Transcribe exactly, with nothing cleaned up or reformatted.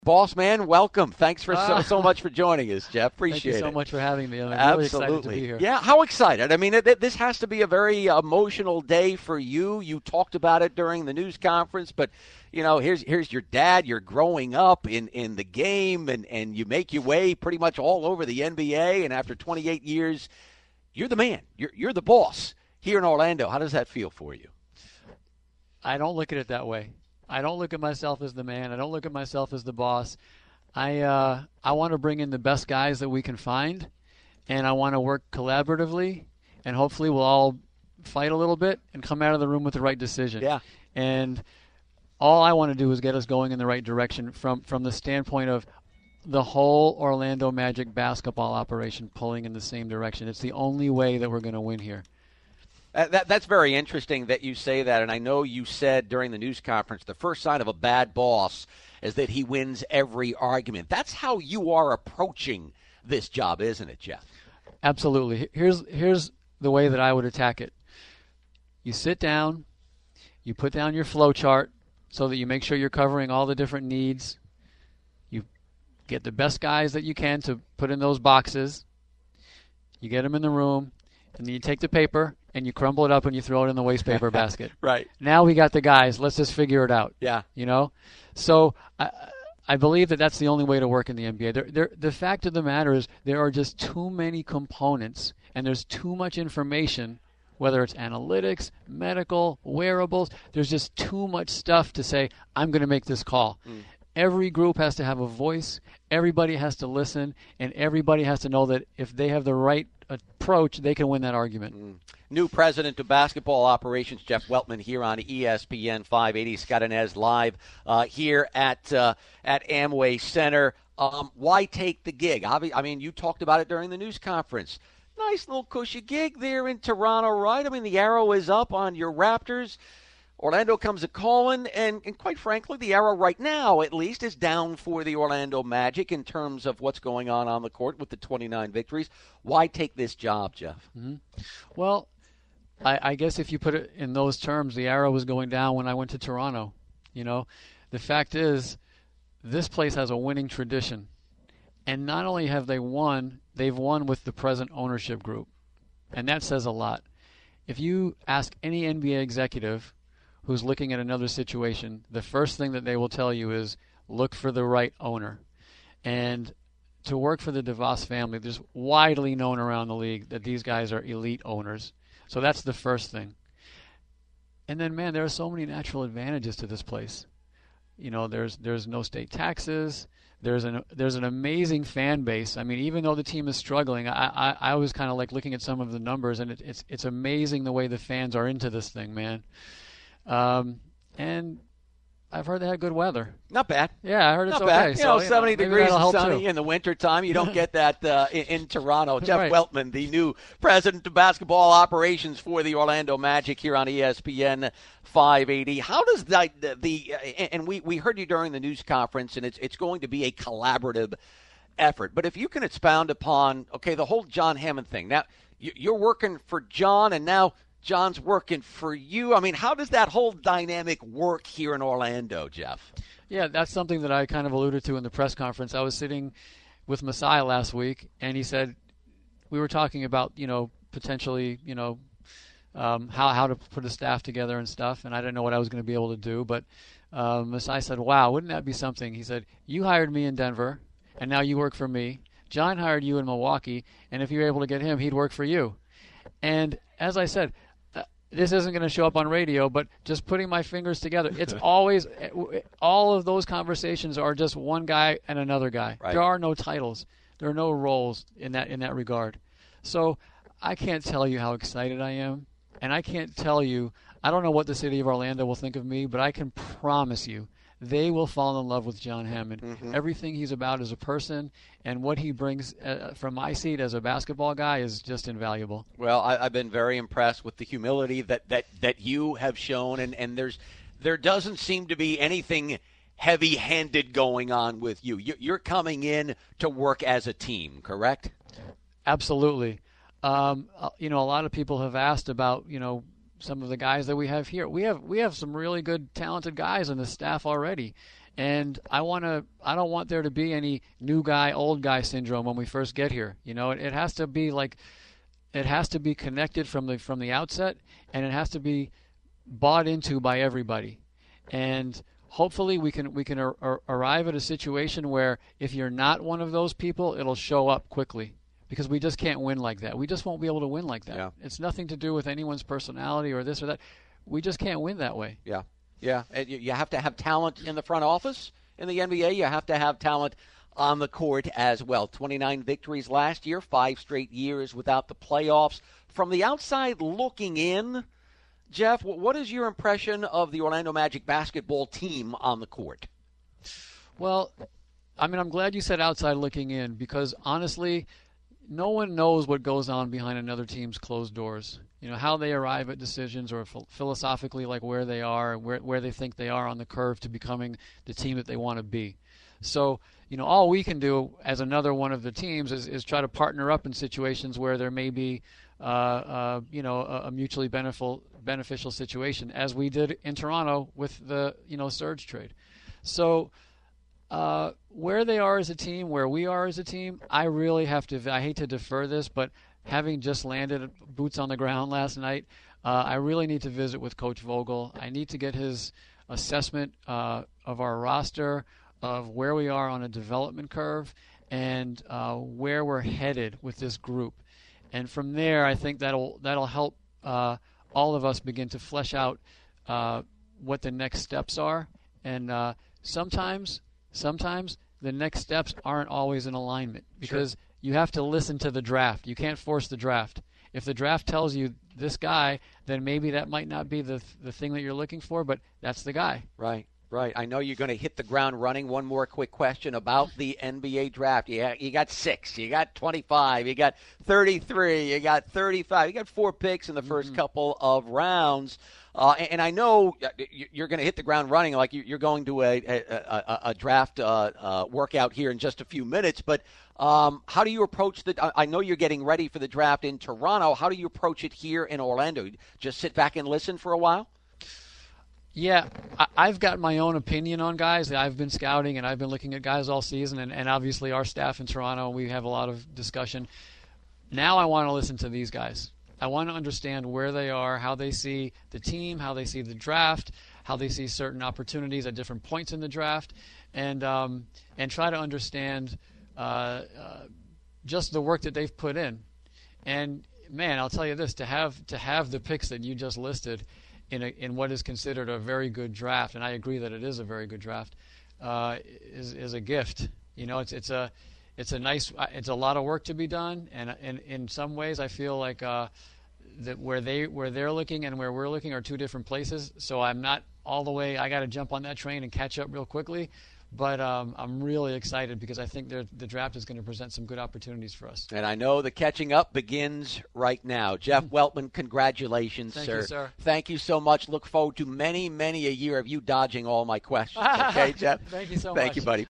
Boss man, welcome. Thanks for so, Ah. so much for joining us, Jeff. Appreciate it. Thank you so it. much for having me. I'm Absolutely. really excited to be here. Yeah, how excited. I mean, it, this has to be a very emotional day for you. You talked about it during the news conference, but, you know, here's here's your dad. You're growing up in, in the game, and, and you make your way pretty much all over the N B A, and after twenty-eight years, you're the man. You're, you're the boss here in Orlando. How does that feel for you? I don't look at it that way. I don't look at myself as the man. I don't look at myself as the boss. I uh, I want to bring in the best guys that we can find, and I want to work collaboratively, and hopefully we'll all fight a little bit and come out of the room with the right decision. Yeah. And all I want to do is get us going in the right direction from, from the standpoint of the whole Orlando Magic basketball operation pulling in the same direction. It's the only way that we're going to win here. Uh, that, that's very interesting that you say that, and I know you said during the news conference the first sign of a bad boss is that he wins every argument. That's how you are approaching this job, isn't it, Jeff? Absolutely. Here's here's the way that I would attack it. You sit down, you put down your flow chart so that you make sure you're covering all the different needs. You get the best guys that you can to put in those boxes. You get them in the room, and then you take the paper and you crumble it up and you throw it in the waste paper basket. Right. Now we got the guys. Let's just figure it out. Yeah. You know? So I, I believe that that's the only way to work in the N B A. There, there, the fact of the matter is there are just too many components and there's too much information, whether it's analytics, medical, wearables. There's just too much stuff to say, I'm going to make this call. Mm. Every group has to have a voice. Everybody has to listen. And everybody has to know that if they have the right approach, they can win that argument. Mm. New president of basketball operations, Jeff Weltman, here on E S P N five eighty. Scott Inez live uh, here at uh, at Amway Center. Um, why take the gig? I mean, you talked about it during the news conference. Nice little cushy gig there in Toronto, right? I mean, the arrow is up on your Raptors. Orlando comes a-calling, and, and quite frankly, the arrow right now, at least, is down for the Orlando Magic in terms of what's going on on the court with the twenty-nine victories. Why take this job, Jeff? Mm-hmm. Well, I, I guess if you put it in those terms, the arrow was going down when I went to Toronto. You know, the fact is, this place has a winning tradition. And not only have they won, they've won with the present ownership group. And that says a lot. If you ask any N B A executive who's looking at another situation, the first thing that they will tell you is look for the right owner. And to work for the DeVos family, there's widely known around the league that these guys are elite owners. So that's the first thing. And then, man, there are so many natural advantages to this place. You know, there's there's no state taxes. There's an there's an amazing fan base. I mean, even though the team is struggling, I I, I was kind of like looking at some of the numbers, and it, it's it's amazing the way the fans are into this thing, man. Um, and I've heard they had good weather. Not bad. Yeah, I heard it's Not okay. bad. You so, know, you seventy know, degrees and sunny too. in the wintertime. You don't get that uh, in, in Toronto. Jeff Right. Weltman, the new president of basketball operations for the Orlando Magic here on E S P N five eighty. How does that, the, the uh, and we, we heard you during the news conference, and it's it's going to be a collaborative effort. But if you can expound upon, okay, the whole John Hammond thing. Now, you're working for John, and now John's working for you. I mean, how does that whole dynamic work here in Orlando, Jeff? Yeah, that's something that I kind of alluded to in the press conference. I was sitting with Masai last week, and he said, we were talking about, you know, potentially, you know, um, how how to put a staff together and stuff, and I didn't know what I was going to be able to do. But um, Masai said, wow, wouldn't that be something? He said, you hired me in Denver, and now you work for me. John hired you in Milwaukee, and if you're able to get him, he'd work for you. And as I said, this isn't going to show up on radio, but just putting my fingers together, it's always, all of those conversations are just one guy and another guy. Right. There are no titles. There are no roles in that in that regard. So I can't tell you how excited I am, and I can't tell you, I don't know what the city of Orlando will think of me, but I can promise you they will fall in love with John Hammond. Mm-hmm. Everything he's about as a person and what he brings uh, from my seat as a basketball guy is just invaluable. Well, I, I've been very impressed with the humility that, that, that you have shown, and, and there's there doesn't seem to be anything heavy-handed going on with you. You're coming in to work as a team, correct? Absolutely. Um, you know, a lot of people have asked about, you know, some of the guys that we have here. We have we have some really good, talented guys on the staff already, And I want to. I don't want there to be any new guy, old guy syndrome when we first get here. You know, it, it has to be like, it has to be connected from the from the outset, and it has to be bought into by everybody. And hopefully we can we can ar- ar- arrive at a situation where if you're not one of those people, it'll show up quickly. Because we just can't win like that. We just won't be able to win like that. Yeah. It's nothing to do with anyone's personality or this or that. We just can't win that way. Yeah, yeah. And you you have to have talent in the front office in the N B A. You have to have talent on the court as well. twenty-nine victories last year, five straight years without the playoffs. From the outside looking in, Jeff, what is your impression of the Orlando Magic basketball team on the court? Well, I mean, I'm glad you said outside looking in because honestly, no one knows what goes on behind another team's closed doors. You know, how they arrive at decisions or ph- philosophically like where they are, where where they think they are on the curve to becoming the team that they want to be. So, you know, all we can do as another one of the teams is, is try to partner up in situations where there may be, uh, uh, you know, a, a mutually beneficial beneficial situation, as we did in Toronto with the, you know, Serge trade. So, Uh, where they are as a team, where we are as a team, I really have to, I hate to defer this, but having just landed boots on the ground last night, uh, I really need to visit with Coach Vogel. I need to get his assessment uh, of our roster, of where we are on a development curve, and uh, where we're headed with this group. And from there, I think that'll that'll help uh, all of us begin to flesh out uh, what the next steps are. And uh, sometimes... Sometimes the next steps aren't always in alignment because sure. You have to listen to the draft. You can't force the draft. If the draft tells you this guy, then maybe that might not be the the thing that you're looking for, but that's the guy. Right, right. I know you're going to hit the ground running. One more quick question about the N B A draft. You, you got six, you got twenty-five, you got thirty-three, you got thirty-five. You got four picks in the first mm-hmm. couple of rounds. Uh, and, and I know you're going to hit the ground running, like you're going to a, a, a, a draft uh, uh, workout here in just a few minutes. But um, how do you approach the? I know you're getting ready for the draft in Toronto. How do you approach it here in Orlando? Just sit back and listen for a while? Yeah, I've got my own opinion on guys. I've been scouting and I've been looking at guys all season, and, and obviously our staff in Toronto, we have a lot of discussion. Now I want to listen to these guys. I want to understand where they are, how they see the team, how they see the draft, how they see certain opportunities at different points in the draft, and um, and try to understand uh, uh, just the work that they've put in. And man, I'll tell you this: to have to have the picks that you just listed in a, in what is considered a very good draft, and I agree that it is a very good draft, uh, is is a gift. You know, it's it's a it's a nice it's a lot of work to be done, and and in some ways I feel like. Uh, that where they where they're looking and where we're looking are two different places. So I'm not all the way. I got to jump on that train and catch up real quickly. But um, I'm really excited because I think the draft is going to present some good opportunities for us. And I know the catching up begins right now. Jeff Weltman, congratulations, Thank sir. You, sir. Thank you so much. Look forward to many, many a year of you dodging all my questions. Okay, Jeff? Thank you so Thank much. you, buddy.